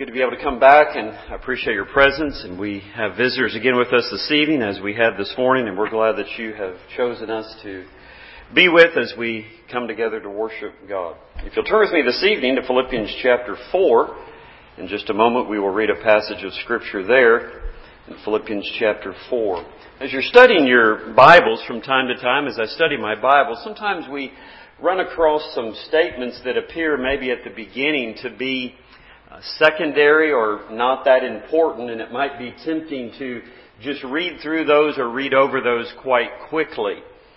Good to be able to come back, and I appreciate your presence. And we have visitors again with us this evening, as we had this morning, and we're glad that you have chosen us to be with as we come together to worship God. If you'll turn with me this evening to Philippians chapter 4, in just a moment we will read a passage of Scripture there in Philippians chapter 4. As you're studying your Bibles from time to time, as I study my Bible, sometimes we run across some statements that appear maybe at the beginning to be secondary or not that important, and it might be tempting to just read through those or read over those quite quickly.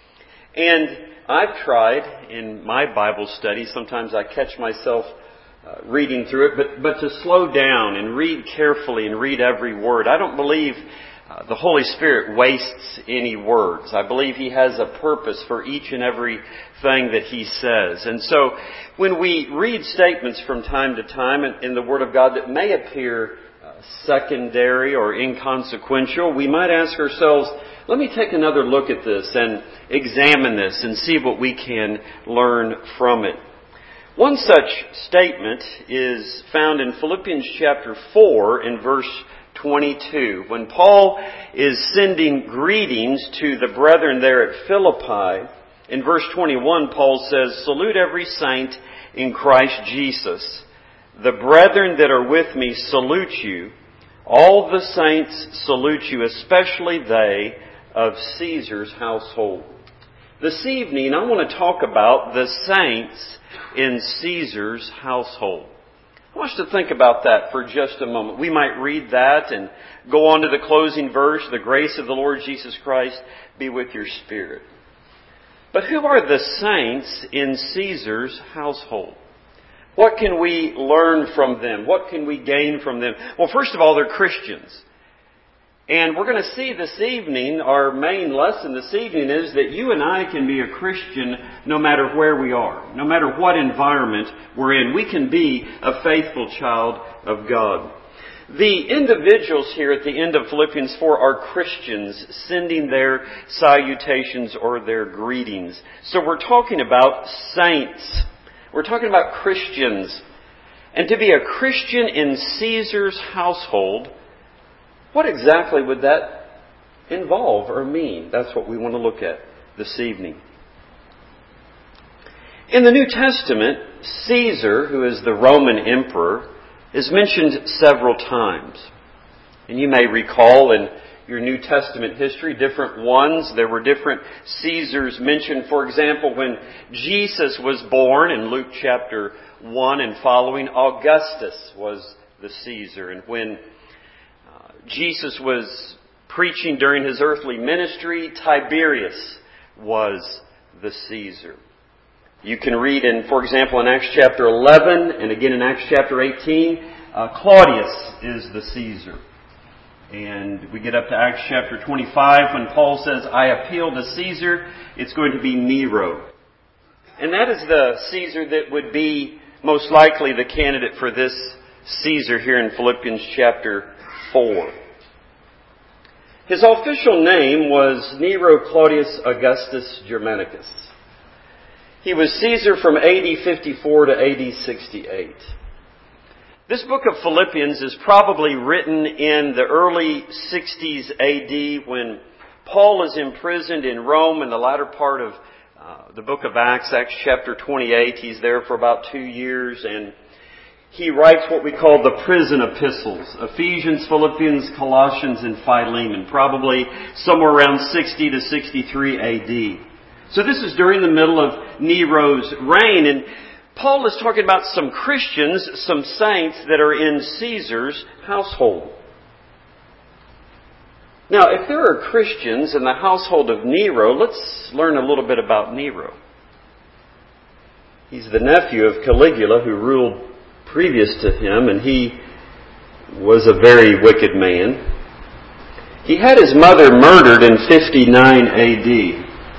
And I've tried in my Bible study, sometimes I catch myself reading through it, but to slow down and read carefully and read every word. I don't believe the Holy Spirit wastes any words. I believe He has a purpose for each and every thing that He says. And so when we read statements from time to time in the Word of God that may appear secondary or inconsequential, we might ask ourselves, let me take another look at this and examine this and see what we can learn from it. One such statement is found in Philippians chapter 4 in verse 22. When Paul is sending greetings to the brethren there at Philippi, in verse 21, Paul says, "Salute every saint in Christ Jesus. The brethren that are with me salute you. All the saints salute you, especially they of Caesar's household." This evening, I want to talk about the saints in Caesar's household. I want you to think about that for just a moment. We might read that and go on to the closing verse, "The grace of the Lord Jesus Christ be with your spirit." But who are the saints in Caesar's household? What can we learn from them? What can we gain from them? Well, first of all, they're Christians. And we're going to see this evening, our main lesson this evening is that you and I can be a Christian no matter where we are, no matter what environment we're in. We can be a faithful child of God. The individuals here at the end of Philippians 4 are Christians sending their salutations or their greetings. So we're talking about saints. We're talking about Christians. And to be a Christian in Caesar's household, what exactly would that involve or mean? That's what we want to look at this evening. In the New Testament, Caesar, who is the Roman emperor, is mentioned several times. And you may recall in your New Testament history, different ones. There were different Caesars mentioned. For example, when Jesus was born in Luke chapter 1 and following, Augustus was the Caesar. And when Jesus was preaching during His earthly ministry, Tiberius was the Caesar. You can read for example, in Acts chapter 11 and again in Acts chapter 18, Claudius is the Caesar. And we get up to Acts chapter 25 when Paul says, "I appeal to Caesar," it's going to be Nero. And that is the Caesar that would be most likely the candidate for this Caesar here in Philippians chapter 4. His official name was Nero Claudius Augustus Germanicus. He was Caesar from AD 54 to AD 68. This book of Philippians is probably written in the early 60s AD when Paul is imprisoned in Rome in the latter part of the book of Acts, Acts chapter 28. He's there for about 2 years, and he writes what we call the prison epistles: Ephesians, Philippians, Colossians, and Philemon, probably somewhere around 60 to 63 AD. So this is during the middle of Nero's reign, and Paul is talking about some Christians, some saints that are in Caesar's household. Now, if there are Christians in the household of Nero, let's learn a little bit about Nero. He's the nephew of Caligula, who ruled previous to him, and he was a very wicked man. He had his mother murdered in 59 AD.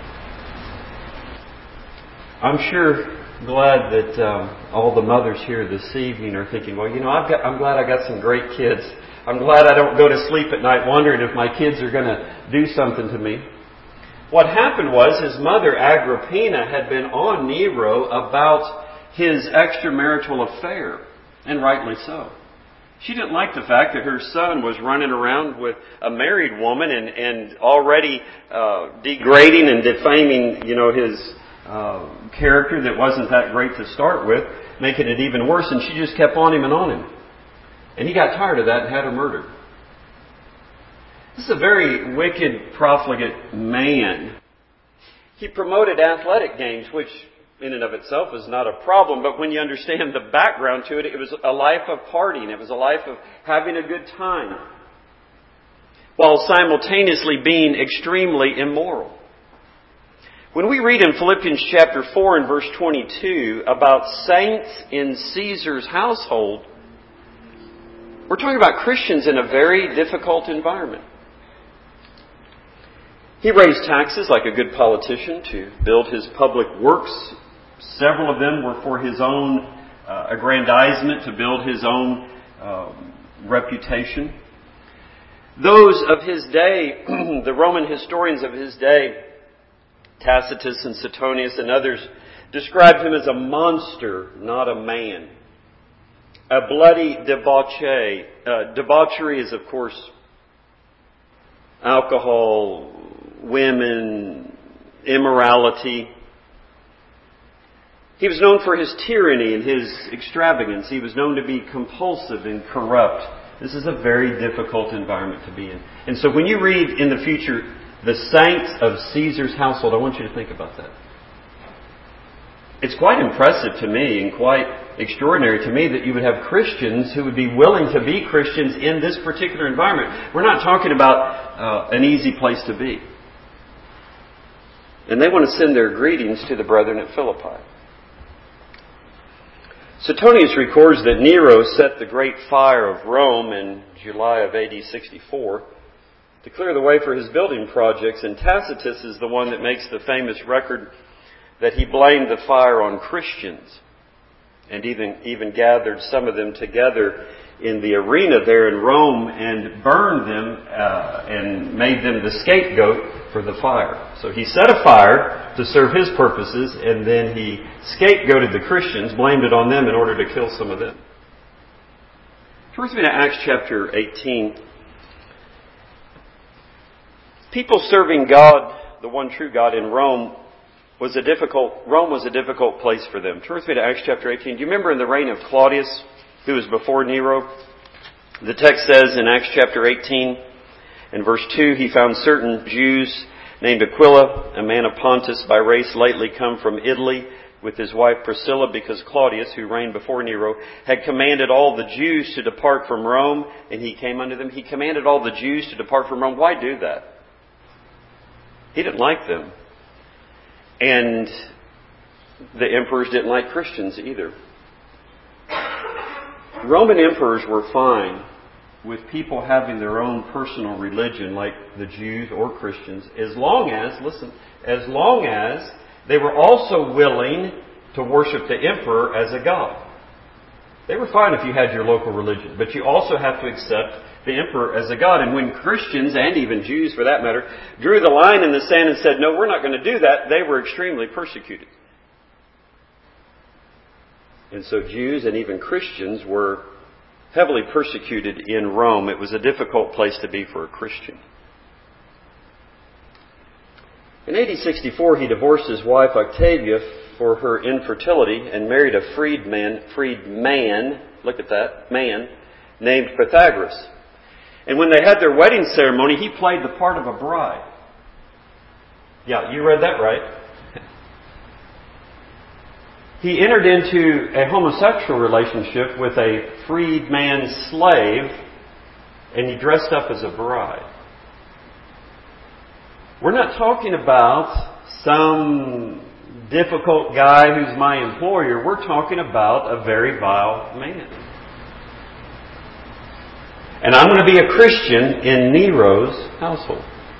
I'm sure glad that all the mothers here this evening are thinking, well, I'm glad I got some great kids. I'm glad I don't go to sleep at night wondering if my kids are going to do something to me. What happened was his mother, Agrippina, had been on Nero about his extramarital affair, and rightly so. She didn't like the fact that her son was running around with a married woman and already degrading and defaming, his character that wasn't that great to start with, making it even worse. And she just kept on him and on him. And he got tired of that and had her murdered. This is a very wicked, profligate man. He promoted athletic games, which in and of itself is not a problem, but when you understand the background to it, it was a life of partying. It was a life of having a good time, while simultaneously being extremely immoral. When we read in Philippians chapter 4 and verse 22 about saints in Caesar's household, we're talking about Christians in a very difficult environment. He raised taxes like a good politician to build his public works. Several of them were for his own aggrandizement, to build his own reputation. Those of his day, the Roman historians of his day, Tacitus and Suetonius and others, described him as a monster, not a man. A bloody debauchee. Debauchery is, of course, alcohol, women, immorality. He was known for his tyranny and his extravagance. He was known to be compulsive and corrupt. This is a very difficult environment to be in. And so when you read in the future, the saints of Caesar's household, I want you to think about that. It's quite impressive to me and quite extraordinary to me that you would have Christians who would be willing to be Christians in this particular environment. We're not talking about an easy place to be. And they want to send their greetings to the brethren at Philippi. Suetonius records that Nero set the great fire of Rome in July of AD 64 to clear the way for his building projects, and Tacitus is the one that makes the famous record that he blamed the fire on Christians and even gathered some of them together in the arena there in Rome and burned them and made them the scapegoat for the fire. So he set a fire to serve his purposes, and then he scapegoated the Christians, blamed it on them in order to kill some of them. Turn with me to Acts chapter 18. People serving God, the one true God, in Rome was a difficult place for them. Turn with me to Acts chapter 18. Do you remember in the reign of Claudius, who was before Nero? The text says in Acts chapter 18, in verse 2, he found certain Jews named Aquila, a man of Pontus by race, lately come from Italy, with his wife Priscilla, because Claudius, who reigned before Nero, had commanded all the Jews to depart from Rome, and he came unto them. He commanded all the Jews to depart from Rome. Why do that? He didn't like them. And the emperors didn't like Christians either. Roman emperors were fine with people having their own personal religion like the Jews or Christians, as long as they were also willing to worship the emperor as a god. They were fine if you had your local religion, but you also have to accept the emperor as a god. And when Christians, and even Jews for that matter, drew the line in the sand and said, no, we're not going to do that, they were extremely persecuted. And so Jews and even Christians were heavily persecuted in Rome. It was a difficult place to be for a Christian. In AD 64, he divorced his wife Octavia for her infertility and married a freedman, look at that, man, named Pythagoras. And when they had their wedding ceremony, he played the part of a bride. Yeah, you read that right. He entered into a homosexual relationship with a freedman slave, and he dressed up as a bride. We're not talking about some difficult guy who's my employer. We're talking about a very vile man. And I'm going to be a Christian in Nero's household.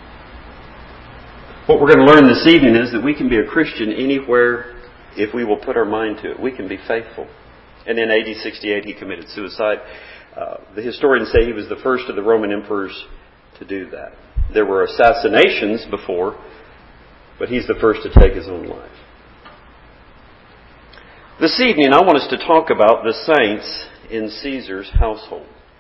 What we're going to learn this evening is that we can be a Christian anywhere if we will put our mind to it. We can be faithful. And in AD 68 he committed suicide. The historians say he was the first of the Roman emperors to do that. There were assassinations before, but he's the first to take his own life. This evening I want us to talk about the saints in Caesar's household.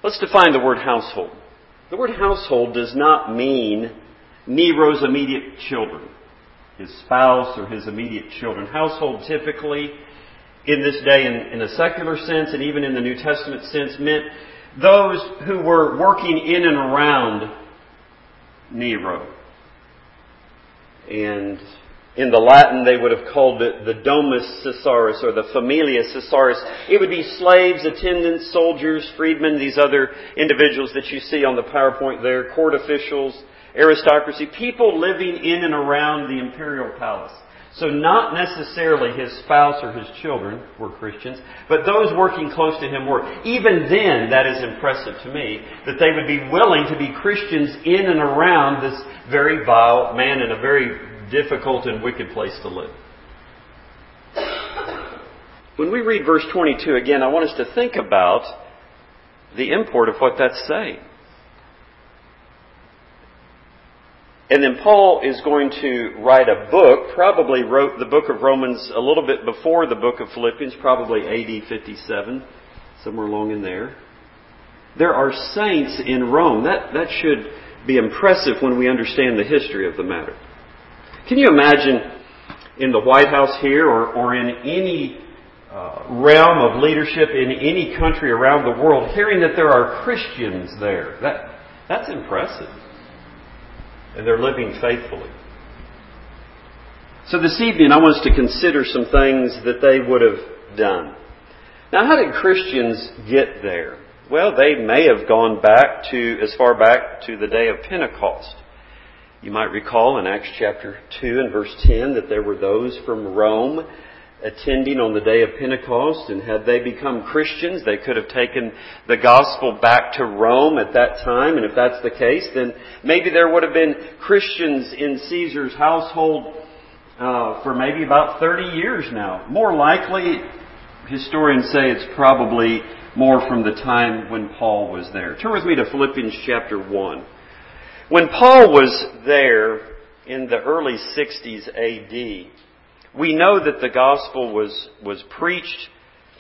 Let's define the word household. The word household does not mean Nero's immediate children, his spouse or his immediate children. Household typically, in this day, in a secular sense and even in the New Testament sense, meant those who were working in and around Nero. And in the Latin, they would have called it the Domus Caesaris or the Familia Caesaris. It would be slaves, attendants, soldiers, freedmen, these other individuals that you see on the PowerPoint there, court officials, aristocracy, people living in and around the imperial palace. So not necessarily his spouse or his children were Christians, but those working close to him were. Even then, that is impressive to me, that they would be willing to be Christians in and around this very vile man in a very difficult and wicked place to live. When we read verse 22 again, I want us to think about the import of what that's saying. And then Paul is going to write a book, probably wrote the book of Romans a little bit before the book of Philippians, probably AD 57, somewhere along in there. There are saints in Rome. That should be impressive when we understand the history of the matter. Can you imagine in the White House here or in any realm of leadership in any country around the world hearing that there are Christians there? That's impressive. And they're living faithfully. So this evening I want us to consider some things that they would have done. Now, how did Christians get there? Well, they may have gone back to as far back to the day of Pentecost. You might recall in Acts chapter 2 and verse 10 that there were those from Rome attending on the day of Pentecost, and had they become Christians, they could have taken the gospel back to Rome at that time. And if that's the case, then maybe there would have been Christians in Caesar's household for maybe about 30 years now. More likely, historians say it's probably more from the time when Paul was there. Turn with me to Philippians chapter 1. When Paul was there in the early 60s A.D., we know that the gospel was preached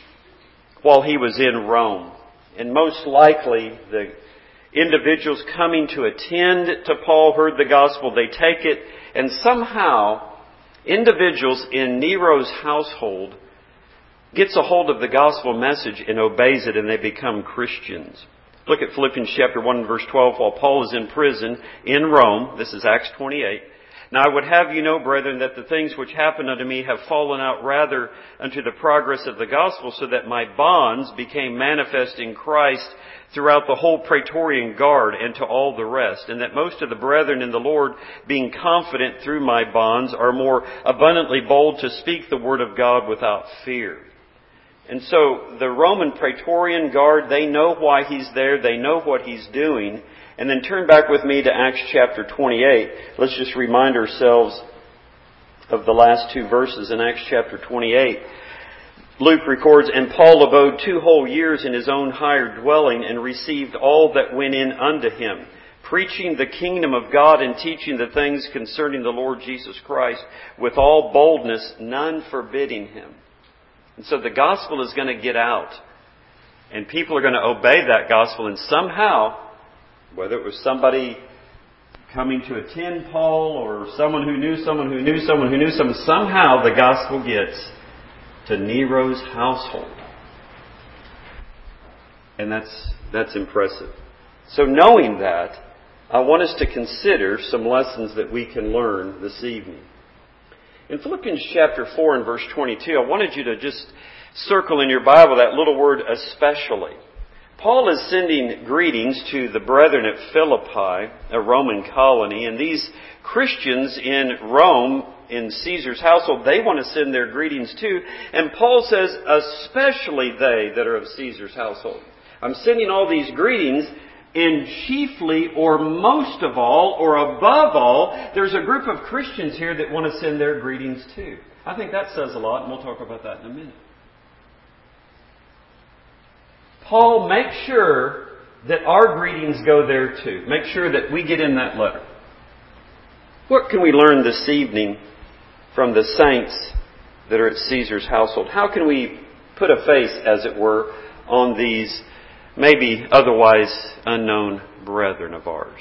while he was in Rome. And most likely, the individuals coming to attend to Paul heard the gospel, they take it, and somehow individuals in Nero's household gets a hold of the gospel message and obeys it, and they become Christians. Look at Philippians chapter 1 verse 12. While Paul is in prison in Rome, this is Acts 28, "Now I would have you know, brethren, that the things which happened unto me have fallen out rather unto the progress of the gospel, so that my bonds became manifest in Christ throughout the whole Praetorian Guard and to all the rest, and that most of the brethren in the Lord, being confident through my bonds, are more abundantly bold to speak the word of God without fear." And so the Roman Praetorian Guard, they know why he's there, they know what he's doing. And then turn back with me to Acts chapter 28. Let's just remind ourselves of the last two verses in Acts chapter 28. Luke records, "And Paul abode 2 whole years in his own hired dwelling, and received all that went in unto him, preaching the kingdom of God and teaching the things concerning the Lord Jesus Christ with all boldness, none forbidding him." And so the gospel is going to get out. And people are going to obey that gospel. And somehow, whether it was somebody coming to attend Paul or someone who knew someone who knew someone who knew someone, somehow the gospel gets to Nero's household. And that's impressive. So knowing that, I want us to consider some lessons that we can learn this evening. In Philippians chapter 4 and verse 22, I wanted you to just circle in your Bible that little word especially. Paul is sending greetings to the brethren at Philippi, a Roman colony, and these Christians in Rome, in Caesar's household, they want to send their greetings too. And Paul says, especially they that are of Caesar's household. I'm sending all these greetings, and chiefly or most of all or above all, there's a group of Christians here that want to send their greetings too. I think that says a lot, and we'll talk about that in a minute. Paul, make sure that our greetings go there too. Make sure that we get in that letter. What can we learn this evening from the saints that are at Caesar's household? How can we put a face, as it were, on these maybe otherwise unknown brethren of ours?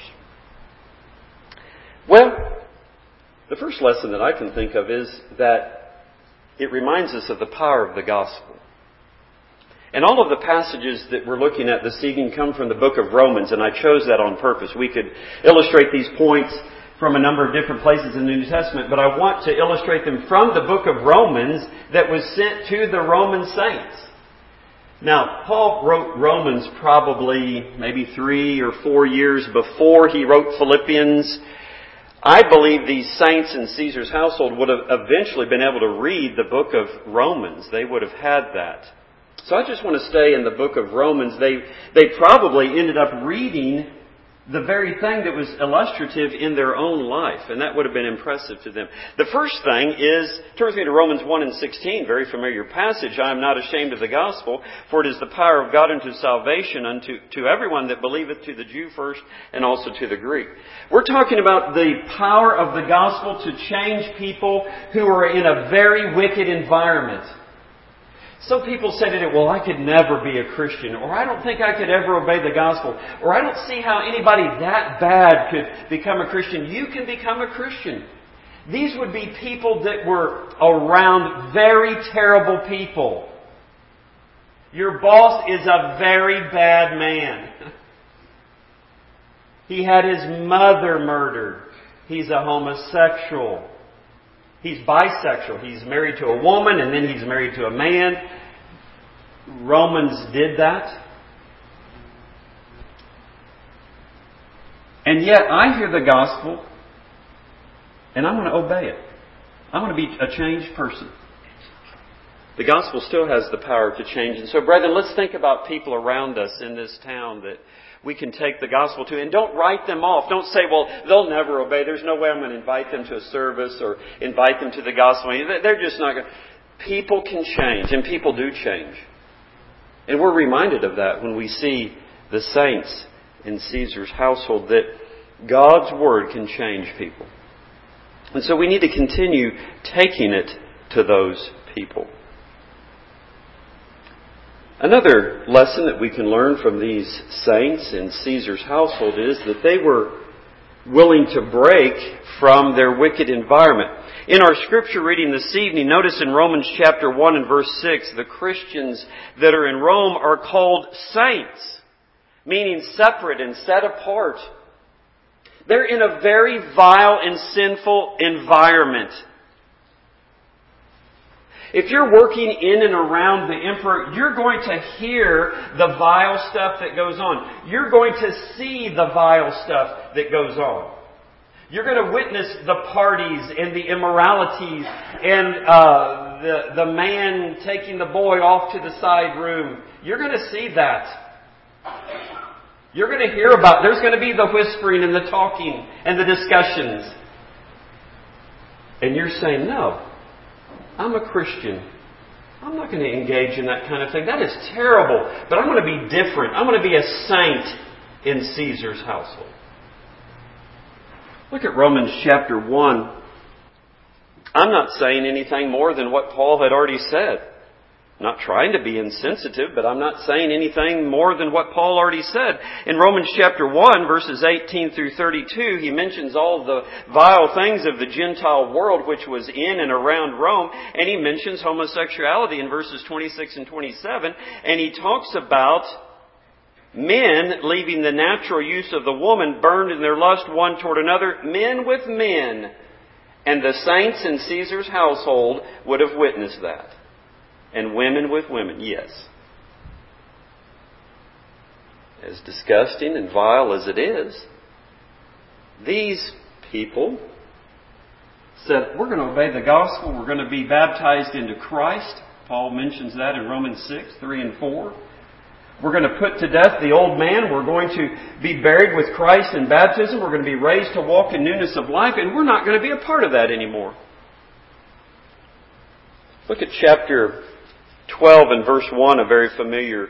Well, the first lesson that I can think of is that it reminds us of the power of the gospel. And all of the passages that we're looking at this evening come from the book of Romans, and I chose that on purpose. We could illustrate these points from a number of different places in the New Testament, but I want to illustrate them from the book of Romans that was sent to the Roman saints. Now, Paul wrote Romans probably maybe 3 or 4 years before he wrote Philippians. I believe these saints in Caesar's household would have eventually been able to read the book of Romans. They would have had that. So I just want to stay in the book of Romans. They probably ended up reading the very thing that was illustrative in their own life, and that would have been impressive to them. The first thing is, turn with me to Romans 1:16, very familiar passage. I am not ashamed of the gospel, for it is the power of God unto salvation to everyone that believeth, to the Jew first, and also to the Greek. We're talking about the power of the gospel to change people who are in a very wicked environment. Some people say today, well, I could never be a Christian, or I don't think I could ever obey the gospel, or I don't see how anybody that bad could become a Christian. You can become a Christian. These would be people that were around very terrible people. Your boss is a very bad man. He had his mother murdered. He's a homosexual. He's bisexual. He's married to a woman and then he's married to a man. Romans did that. And yet I hear the gospel and I'm going to obey it. I'm going to be a changed person. The gospel still has the power to change. And so, brethren, let's think about people around us in this town that we can take the gospel to, and don't write them off. Don't say, well, they'll never obey. There's no way I'm going to invite them to a service or invite them to the gospel. They're just not going to. People can change, and people do change. And we're reminded of that when we see the saints in Caesar's household, that God's Word can change people. And so we need to continue taking it to those people. Another lesson that we can learn from these saints in Caesar's household is that they were willing to break from their wicked environment. In our scripture reading this evening, notice in Romans chapter 1 and verse 6, the Christians that are in Rome are called saints, meaning separate and set apart. They're in a very vile and sinful environment. If you're working in and around the emperor, you're going to hear the vile stuff that goes on. You're going to see the vile stuff that goes on. You're going to witness the parties and the immoralities and the man taking the boy off to the side room. You're going to see that. You're going to hear about, there's going to be the whispering and the talking and the discussions. And you're saying, no. I'm a Christian. I'm not going to engage in that kind of thing. That is terrible. But I'm going to be different. I'm going to be a saint in Caesar's household. Look at Romans chapter 1. I'm not saying anything more than what Paul had already said. I'm not trying to be insensitive, but I'm not saying anything more than what Paul already said. In Romans chapter 1, verses 18 through 32, he mentions all the vile things of the Gentile world which was in and around Rome, and he mentions homosexuality in verses 26 and 27, and he talks about men leaving the natural use of the woman, burned in their lust one toward another, men with men. And the saints in Caesar's household would have witnessed that. And women with women, yes. As disgusting and vile as it is, these people said, we're going to obey the gospel, we're going to be baptized into Christ. Paul mentions that in Romans 6, 3 and 4. We're going to put to death the old man. We're going to be buried with Christ in baptism. We're going to be raised to walk in newness of life, and we're not going to be a part of that anymore. Look at chapter 12 and verse 1, a very familiar.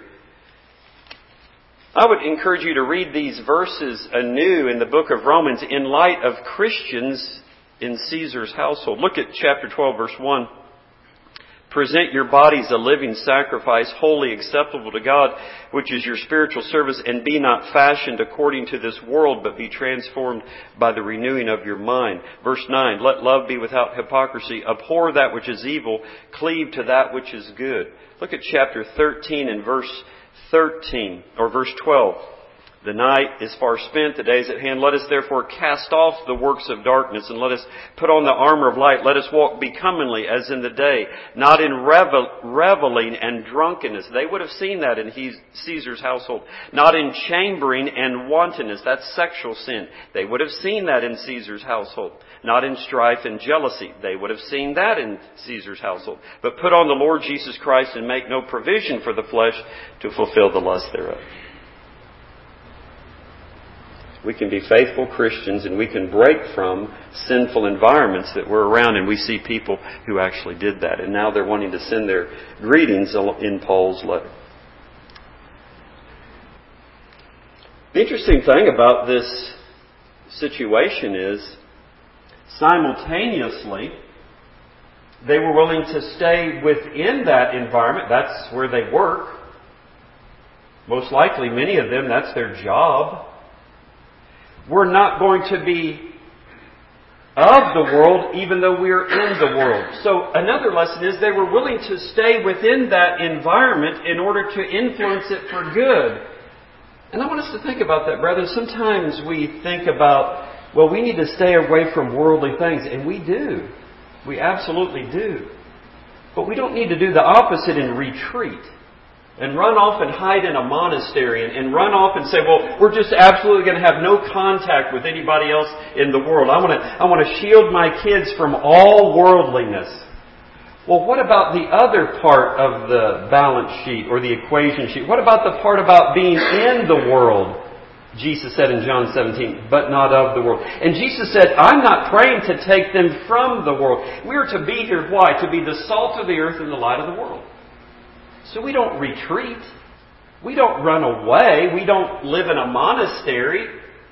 I would encourage you to read these verses anew in the book of Romans in light of Christians in Caesar's household. Look at chapter 12, verse 1. Present your bodies a living sacrifice, wholly acceptable to God, which is your spiritual service, and be not fashioned according to this world, but be transformed by the renewing of your mind. Verse 9, let love be without hypocrisy. Abhor that which is evil. Cleave to that which is good. Look at chapter 13 and verse 13, or verse 12. The night is far spent, the day is at hand. Let us therefore cast off the works of darkness, and let us put on the armor of light. Let us walk becomingly as in the day, not in reveling and drunkenness. They would have seen that in Caesar's household. Not in chambering and wantonness. That's sexual sin. They would have seen that in Caesar's household. Not in strife and jealousy. They would have seen that in Caesar's household. But put on the Lord Jesus Christ and make no provision for the flesh to fulfill the lust thereof. We can be faithful Christians and we can break from sinful environments that we're around. And we see people who actually did that. And now they're wanting to send their greetings in Paul's letter. The interesting thing about this situation is simultaneously they were willing to stay within that environment. That's where they work. Most likely, many of them, that's their job. We're not going to be of the world even though we're in the world. So another lesson is they were willing to stay within that environment in order to influence it for good. And I want us to think about that, brothers. Sometimes we think about, well, we need to stay away from worldly things. And we do. We absolutely do. But we don't need to do the opposite and retreat. And run off and hide in a monastery and run off and say, well, we're just absolutely going to have no contact with anybody else in the world. I want to shield my kids from all worldliness. Well, what about the other part of the balance sheet or the equation sheet? What about the part about being in the world? Jesus said in John 17, but not of the world. And Jesus said, I'm not praying to take them from the world. We are to be here, why? To be the salt of the earth and the light of the world. So we don't retreat. We don't run away. We don't live in a monastery.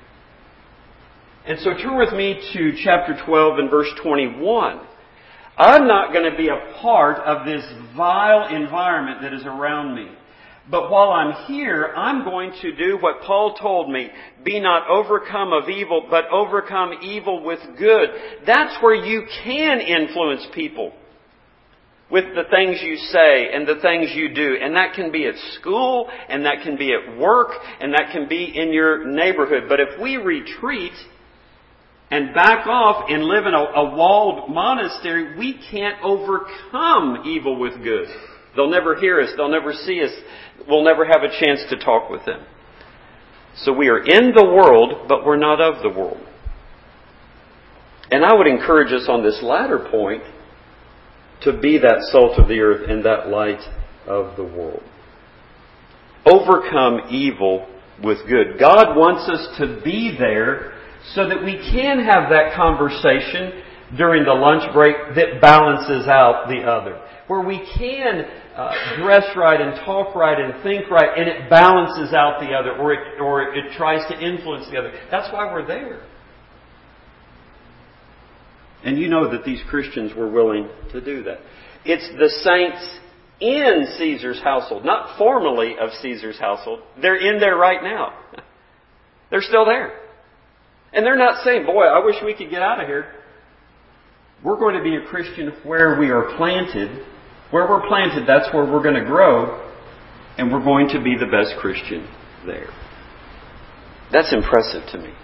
And so turn with me to chapter 12 and verse 21. I'm not going to be a part of this vile environment that is around me. But while I'm here, I'm going to do what Paul told me. Be not overcome of evil, but overcome evil with good. That's where you can influence people. With the things you say and the things you do. And that can be at school, and that can be at work, and that can be in your neighborhood. But if we retreat and back off and live in a walled monastery, we can't overcome evil with good. They'll never hear us. They'll never see us. We'll never have a chance to talk with them. So we are in the world, but we're not of the world. And I would encourage us on this latter point to be that salt of the earth and that light of the world. Overcome evil with good. God wants us to be there so that we can have that conversation during the lunch break that balances out the other. Where we can dress right and talk right and think right, and it balances out the other, or it tries to influence the other. That's why we're there. And you know that these Christians were willing to do that. It's the saints in Caesar's household, not formally of Caesar's household. They're in there right now. They're still there. And they're not saying, boy, I wish we could get out of here. We're going to be a Christian where we are planted. Where we're planted, that's where we're going to grow. And we're going to be the best Christian there. That's impressive to me.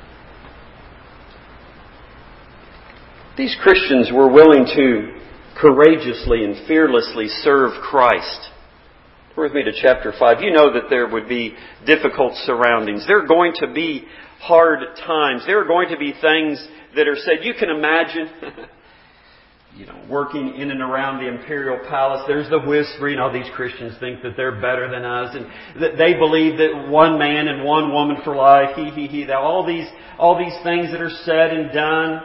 These Christians were willing to courageously and fearlessly serve Christ. Turn with me to chapter 5. You know that there would be difficult surroundings. There are going to be hard times. There are going to be things that are said. You can imagine, working in and around the imperial palace. There's the whispering. These Christians think that they're better than us, and that they believe that one man and one woman for life. All these things that are said and done.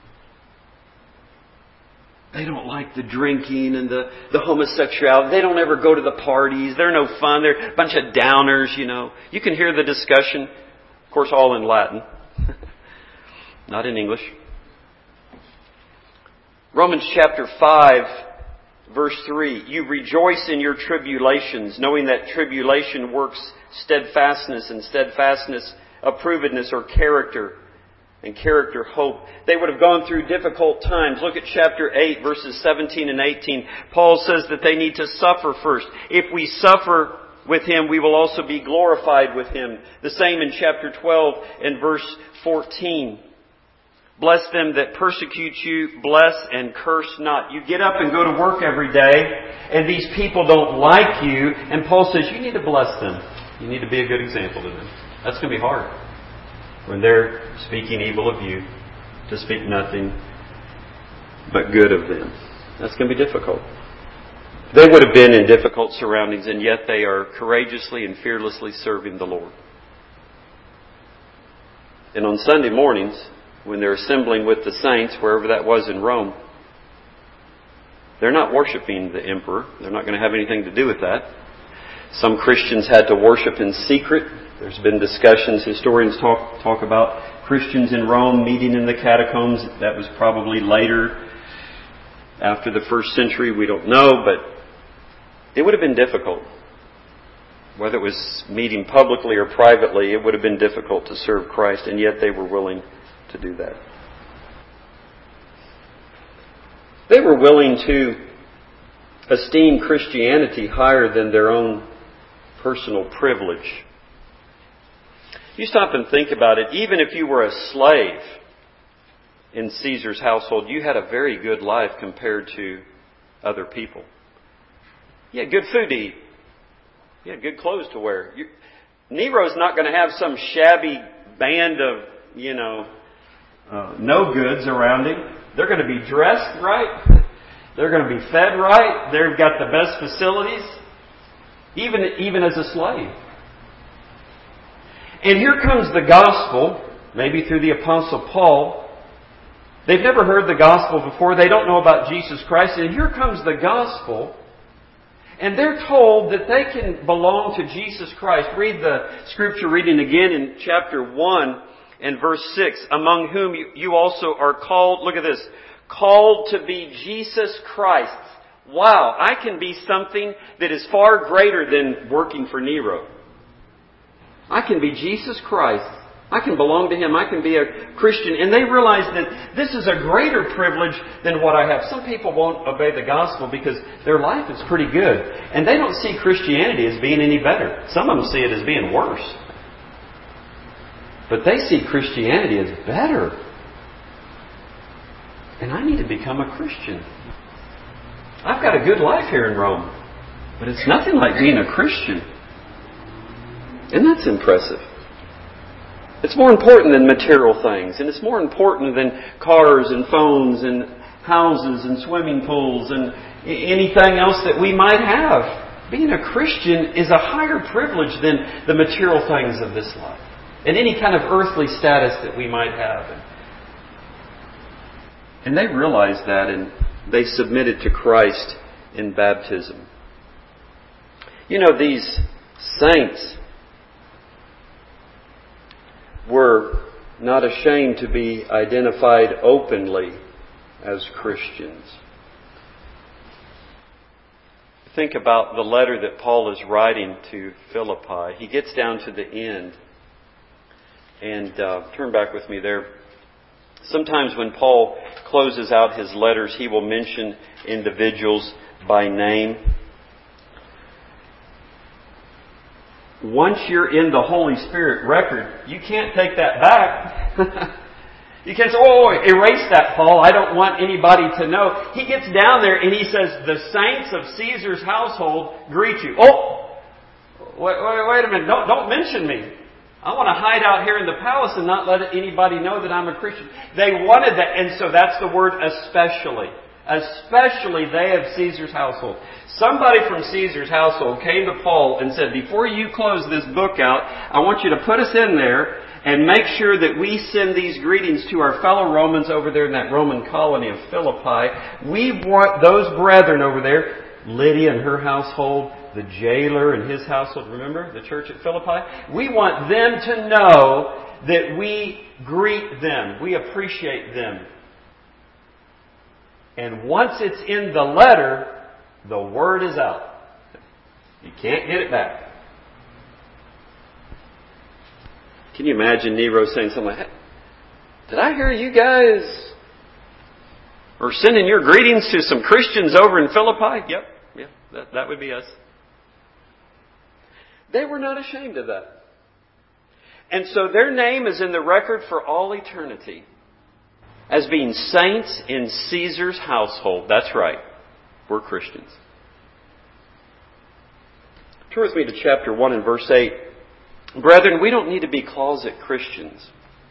They don't like the drinking and the homosexuality. They don't ever go to the parties. They're no fun. They're a bunch of downers, You can hear the discussion. Of course, all in Latin. Not in English. Romans chapter 5, Verse 3, you rejoice in your tribulations, knowing that tribulation works steadfastness, and steadfastness approvedness or character, and character hope. They would have gone through difficult times. Look at chapter 8, verses 17 and 18. Paul says that they need to suffer first. If we suffer with Him, we will also be glorified with Him. The same in chapter 12 and verse 14. Bless them that persecute you, bless and curse not. You get up and go to work every day, and these people don't like you, and Paul says you need to bless them. You need to be a good example to them. That's going to be hard. When they're speaking evil of you, to speak nothing but good of them. That's going to be difficult. They would have been in difficult surroundings, and yet they are courageously and fearlessly serving the Lord. And on Sunday mornings, when they're assembling with the saints, wherever that was in Rome, they're not worshiping the emperor. They're not going to have anything to do with that. Some Christians had to worship in secret. There's been discussions, historians talk about Christians in Rome meeting in the catacombs. That was probably later, after the first century. We don't know, but it would have been difficult. Whether it was meeting publicly or privately, it would have been difficult to serve Christ, and yet they were willing to do that. They were willing to esteem Christianity higher than their own personal privilege. You stop and think about it. Even if you were a slave in Caesar's household, you had a very good life compared to other people. You had good food to eat. You had good clothes to wear. Nero's not going to have some shabby band of, no goods around him. They're going to be dressed right. They're going to be fed right. They've got the best facilities, even as a slave. And here comes the gospel, maybe through the Apostle Paul. They've never heard the gospel before. They don't know about Jesus Christ. And here comes the gospel. And they're told that they can belong to Jesus Christ. Read the scripture reading again in chapter 1 and verse 6. Among whom you also are called, look at this, called to be Jesus Christ. Wow, I can be something that is far greater than working for Nero. I can be Jesus Christ. I can belong to Him. I can be a Christian. And they realize that this is a greater privilege than what I have. Some people won't obey the gospel because their life is pretty good. And they don't see Christianity as being any better. Some of them see it as being worse. But they see Christianity as better. And I need to become a Christian. I've got a good life here in Rome. But it's nothing like being a Christian. And that's impressive. It's more important than material things. And it's more important than cars and phones and houses and swimming pools and anything else that we might have. Being a Christian is a higher privilege than the material things of this life. And any kind of earthly status that we might have. And they realized that, and they submitted to Christ in baptism. These saints were not ashamed to be identified openly as Christians. Think about the letter that Paul is writing to Philippi. He gets down to the end. And turn back with me there. Sometimes when Paul closes out his letters, he will mention individuals by name. Once you're in the Holy Spirit record, you can't take that back. You can't say, erase that, Paul. I don't want anybody to know. He gets down there and he says, the saints of Caesar's household greet you. Wait a minute. Don't mention me. I want to hide out here in the palace and not let anybody know that I'm a Christian. They wanted that. And so that's the word especially. Especially they of Caesar's household. Somebody from Caesar's household came to Paul and said, before you close this book out, I want you to put us in there and make sure that we send these greetings to our fellow Romans over there in that Roman colony of Philippi. We want those brethren over there, Lydia and her household, the jailer and his household, remember the church at Philippi? We want them to know that we greet them. We appreciate them. And once it's in the letter, The word is out. You can't get it back. Can you imagine Nero saying something like, hey, did I hear you guys are sending your greetings to some Christians over in Philippi? Yep, that would be us. They were not ashamed of that. And so their name is in the record for all eternity as being saints in Caesar's household. That's right. We're Christians. Turn with me to chapter 1 and verse 8. Brethren, we don't need to be closet Christians.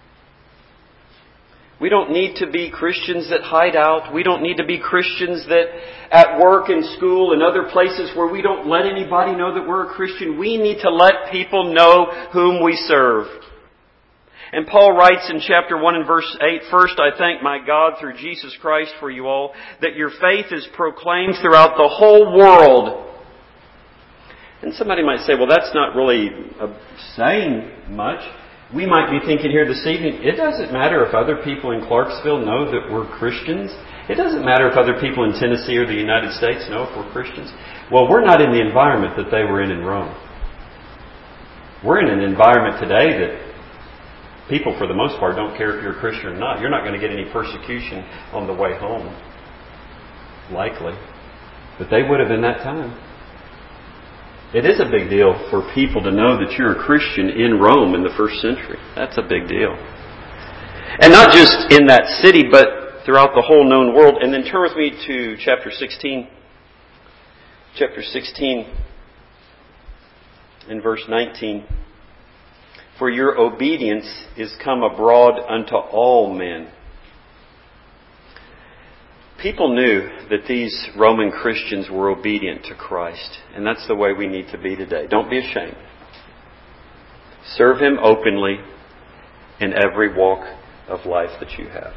We don't need to be Christians that hide out. We don't need to be Christians that at work and school and other places where we don't let anybody know that we're a Christian. We need to let people know whom we serve. And Paul writes in chapter 1 and verse 8, First, I thank my God through Jesus Christ for you all, that your faith is proclaimed throughout the whole world. And somebody might say, well, that's not really saying much. We might be thinking here this evening, it doesn't matter if other people in Clarksville know that we're Christians. It doesn't matter if other people in Tennessee or the United States know if we're Christians. Well, we're not in the environment that they were in Rome. We're in an environment today that people, for the most part, don't care if you're a Christian or not. You're not going to get any persecution on the way home. Likely. But they would have in that time. It is a big deal for people to know that you're a Christian in Rome in the first century. That's a big deal. And not just in that city, but throughout the whole known world. And then turn with me to chapter 16. Chapter 16 in verse 19. For your obedience is come abroad unto all men. People knew that these Roman Christians were obedient to Christ. And that's the way we need to be today. Don't be ashamed. Serve Him openly in every walk of life that you have.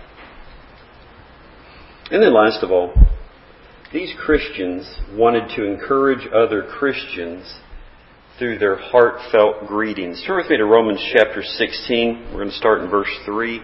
And then last of all, these Christians wanted to encourage other Christians through their heartfelt greetings. Turn with me to Romans chapter 16. We're going to start in verse 3.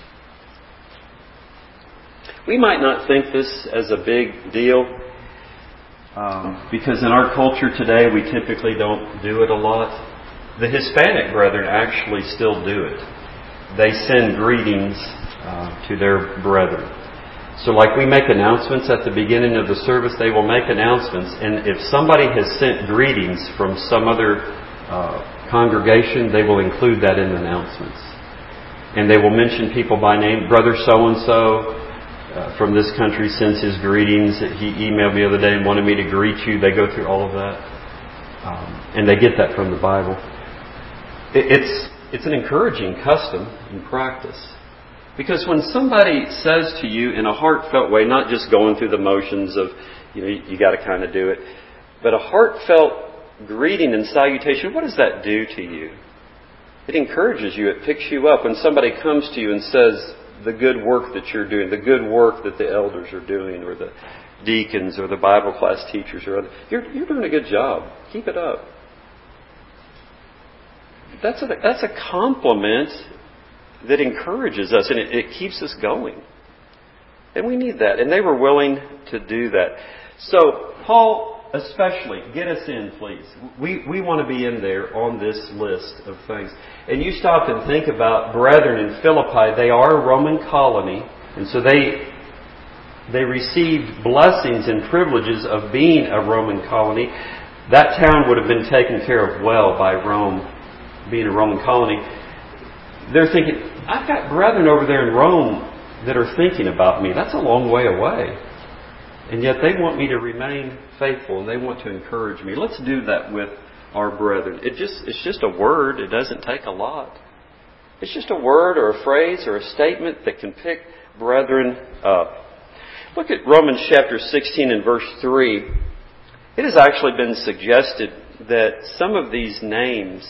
We might not think this as a big deal because in our culture today we typically don't do it a lot. The Hispanic brethren actually still do it. They send greetings to their brethren. So like we make announcements at the beginning of the service, they will make announcements. And if somebody has sent greetings from some other congregation, they will include that in the announcements. And they will mention people by name. Brother so-and-so from this country sends his greetings. He emailed me the other day and wanted me to greet you. They go through all of that. And they get that from the Bible. It's an encouraging custom and practice. Because when somebody says to you in a heartfelt way, not just going through the motions of, you got to kind of do it, but a heartfelt greeting and salutation, what does that do to you? It encourages you. It picks you up. When somebody comes to you and says the good work that you're doing, the good work that the elders are doing, or the deacons, or the Bible class teachers, or other, you're doing a good job. Keep it up. That's a compliment that encourages us, and it keeps us going. And we need that. And they were willing to do that. So, Paul, especially, get us in, please. We want to be in there on this list of things. And you stop and think about brethren in Philippi. They are a Roman colony, and so they received blessings and privileges of being a Roman colony. That town would have been taken care of well by Rome, being a Roman colony. They're thinking, I've got brethren over there in Rome that are thinking about me. That's a long way away. And yet they want me to remain faithful and they want to encourage me. Let's do that with our brethren. It's just a word. It doesn't take a lot. It's just a word or a phrase or a statement that can pick brethren up. Look at Romans chapter 16 and verse 3. It has actually been suggested that some of these names,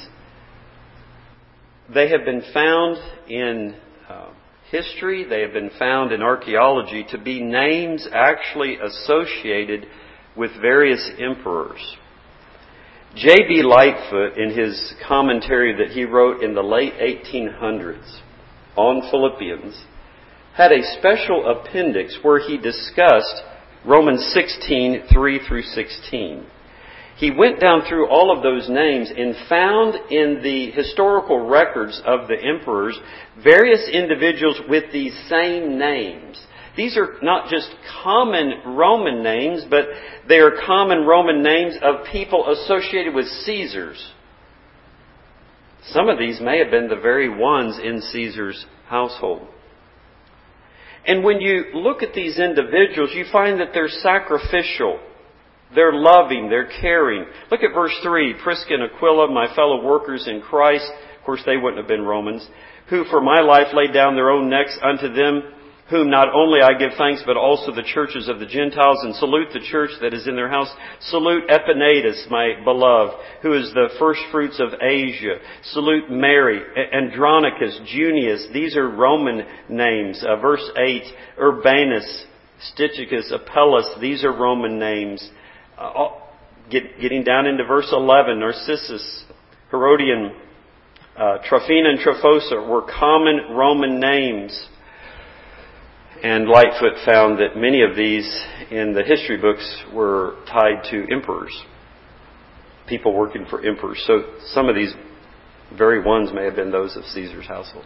they have been found in history, they have been found in archaeology to be names actually associated with various emperors. J.B. Lightfoot, in his commentary that he wrote in the late 1800s on Philippians, had a special appendix where he discussed Romans 16, 3 through 16. He went down through all of those names and found in the historical records of the emperors various individuals with these same names. These are not just common Roman names, but they are common Roman names of people associated with Caesars. Some of these may have been the very ones in Caesar's household. And when you look at these individuals, you find that they're sacrificial. They're loving. They're caring. Look at verse 3. Prisca and Aquila, my fellow workers in Christ. Of course, they wouldn't have been Romans. Who for my life laid down their own necks unto them, whom not only I give thanks, but also the churches of the Gentiles, and salute the church that is in their house. Salute Epaenetus, my beloved, who is the first fruits of Asia. Salute Mary, Andronicus, Junius. These are Roman names. Verse 8, Urbanus, Stichicus, Apelles. These are Roman names. Getting down into verse 11, Narcissus, Herodian, Tryphena and Tryphosa were common Roman names. And Lightfoot found that many of these in the history books were tied to emperors, people working for emperors. So some of these very ones may have been those of Caesar's household.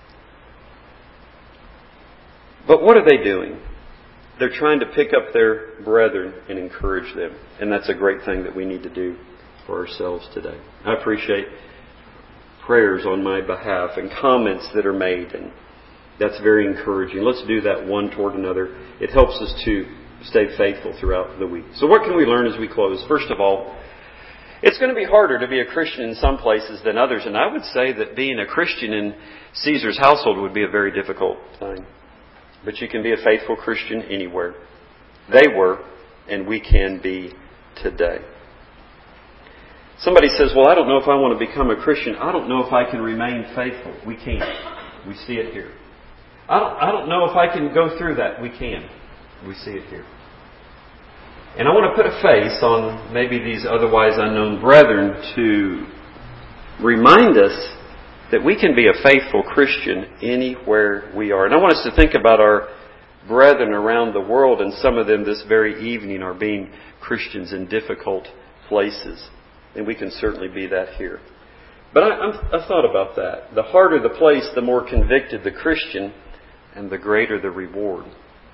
But what are they doing? They're trying to pick up their brethren and encourage them. And that's a great thing that we need to do for ourselves today. I appreciate prayers on my behalf and comments that are made, and that's very encouraging. Let's do that one toward another. It helps us to stay faithful throughout the week. So what can we learn as we close? First of all, it's going to be harder to be a Christian in some places than others. And I would say that being a Christian in Caesar's household would be a very difficult thing. But you can be a faithful Christian anywhere. They were, and we can be today. Somebody says, well, I don't know if I want to become a Christian. I don't know if I can remain faithful. We can. We see it here. I don't know if I can go through that. We can. We see it here. And I want to put a face on maybe these otherwise unknown brethren to remind us that we can be a faithful Christian anywhere we are. And I want us to think about our brethren around the world, and some of them this very evening are being Christians in difficult places. And we can certainly be that here. But I thought about that. The harder the place, the more convicted the Christian, and the greater the reward.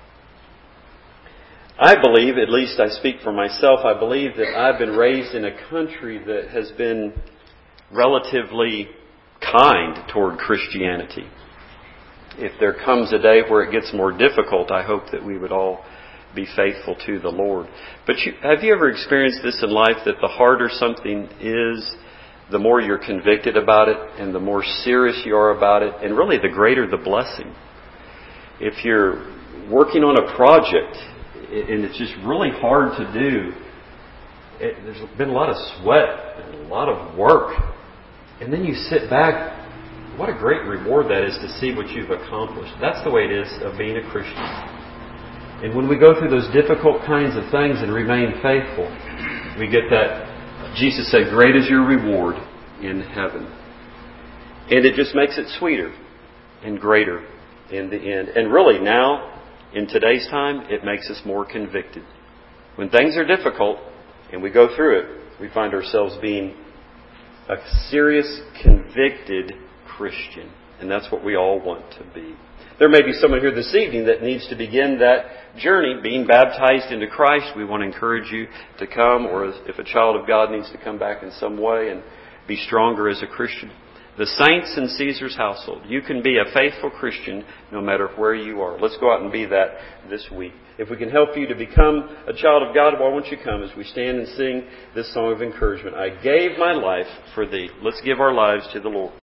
I believe, at least I speak for myself, I believe that I've been raised in a country that has been relatively kind toward Christianity. If there comes a day where it gets more difficult, I hope that we would all be faithful to the Lord. But have you ever experienced this in life, that the harder something is, the more you're convicted about it, and the more serious you are about it, and really the greater the blessing. If you're working on a project and it's just really hard to do, there's been a lot of sweat and a lot of work, and then you sit back, what a great reward that is to see what you've accomplished. That's the way it is of being a Christian. And when we go through those difficult kinds of things and remain faithful, we get that, Jesus said, great is your reward in heaven. And it just makes it sweeter and greater in the end. And really now, in today's time, it makes us more convicted. When things are difficult and we go through it, we find ourselves being a serious, convicted Christian. And that's what we all want to be. There may be someone here this evening that needs to begin that journey, being baptized into Christ. We want to encourage you to come, or if a child of God needs to come back in some way and be stronger as a Christian. The saints in Caesar's household. You can be a faithful Christian no matter where you are. Let's go out and be that this week. If we can help you to become a child of God, why won't you come as we stand and sing this song of encouragement? I gave my life for thee. Let's give our lives to the Lord.